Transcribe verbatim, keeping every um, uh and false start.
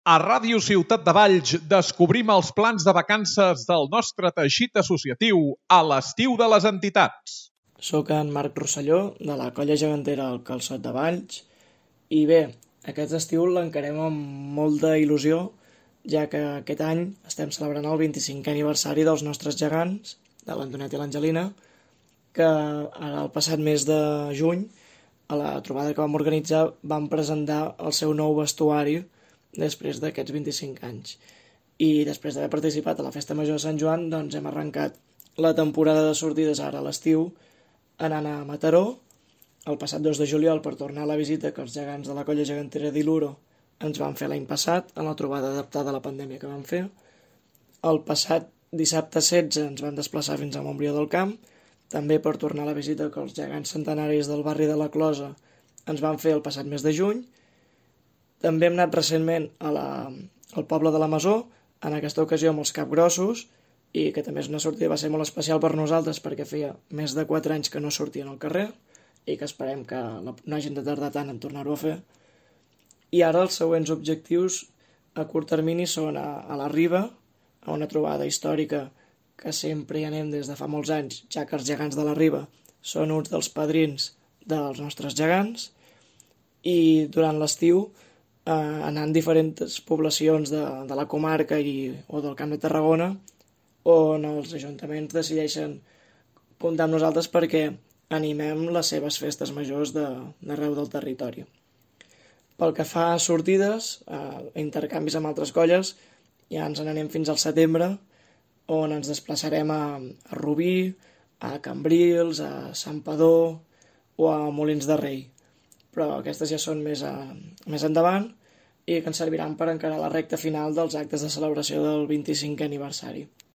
A Ràdio Ciutat de Valls descobrim els plans de vacances del nostre teixit associatiu a l'estiu de les entitats. Soc en Marc Rosselló, de la Colla Gegantera al Calçot de Valls, i bé, aquest estiu l'encarem amb molta il·lusió, ja que aquest any estem celebrant el vint-i-cinquè aniversari dels nostres gegants, de l'Antonet i l'Angelina, que ara el passat mes de juny, a la trobada que vam organitzar, van presentar el seu nou vestuari després d'aquests vint-i-cinc anys. I després d'haver participat a la Festa Major de Sant Joan, doncs hem arrencat la temporada de sortides ara a l'estiu, anant a Mataró, el passat dos de juliol, per tornar a la visita que els gegants de la Colla Gegantera d'Iluro ens van fer l'any passat, en la trobada adaptada a la pandèmia que vam fer. El passat dissabte setze ens van desplaçar fins a Montbrió del Camp, també per tornar a la visita que els gegants centenaris del barri de la Closa ens van fer el passat mes de juny. També hem anat recentment a la, al poble de la Masó, en aquesta ocasió amb els capgrossos, i que també és una sortida, va ser molt especial per nosaltres perquè feia més de quatre anys que no sortien al carrer i que esperem que no hagin de tardar tant en tornar-ho a fer. I ara els següents objectius a curt termini són a, a la Riba, a una trobada històrica que sempre hi anem des de fa molts anys, ja que els gegants de la Riba són uns dels padrins dels nostres gegants, i durant l'estiu eh, anant a diferents poblacions de, de la comarca i, o del Camp de Tarragona, on els ajuntaments decideixen comptar amb nosaltres perquè animem les seves festes majors d'arreu del territori. Pel que fa a sortides, a intercanvis amb altres colles, ja ens n'anem fins al setembre, on ens desplaçarem a, a Rubí, a Cambrils, a Santpedor o a Molins de Rei. Però aquestes ja són més, a, més endavant i que ens serviran per encarar la recta final dels actes de celebració del vint-i-cinquè aniversari.